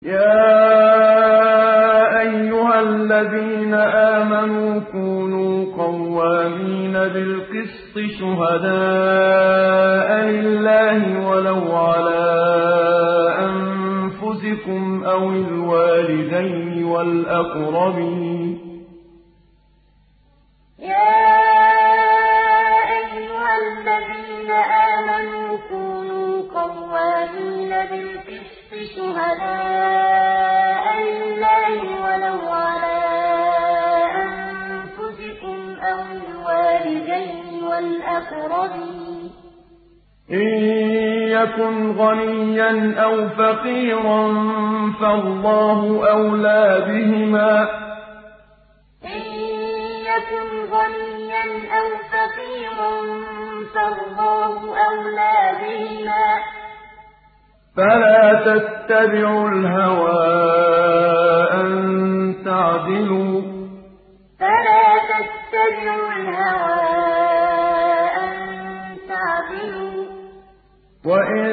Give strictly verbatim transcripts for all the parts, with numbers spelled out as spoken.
يَا أَيُّهَا الَّذِينَ آمَنُوا كُونُوا قَوَّامِينَ بِالْقِسْطِ شُهَدَاءَ لِلَّهِ وَلَوْ عَلَىٰ أَنفُسِكُمْ أَوِ الْوَالِدَيْنِ وَالْأَقْرَبِينَ شُهَدَاءَ لِلَّهِ وَلَوْ عَلَىٰ أَنفُسِكُمْ أَوِ الْوَالِدَيْنِ وَالْأَقْرَبِينَ ۚ إِن يَكُنْ غَنِيًّا أَوْ فَقِيرًا فَاللَّهُ أَوْلَىٰ بِهِمَا ۖ فَلَا تَتَّبِعُوا الْهَوَىٰ أَن تَعْدِلُوا ۚ وَإِن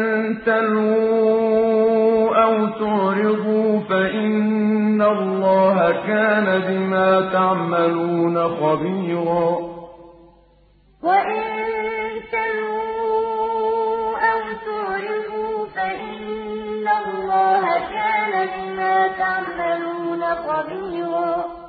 تَلْوُوا أَوْ تُعْرِضُوا فَإِنَّ اللَّهَ كَانَ بِمَا تَعْمَلُونَ خَبِيرًا وَإِن تَلْوُوا أَوْ تُعْرِضُوا فَإِنَّ اللَّهَ كَانَ بِمَا تَعْمَلُونَ خَبِيرًا